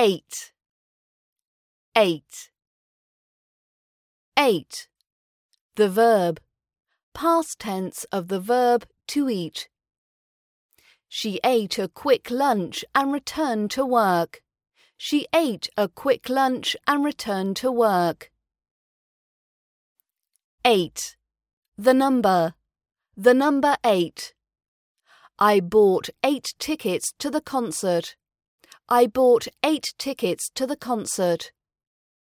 8. 8. 8. The verb. Past tense of the verb to eat. She ate a quick lunch and returned to work. She ate a quick lunch and returned to work. 8. The number. The number 8. I bought 8 tickets to the concert. I bought 8 tickets to the concert.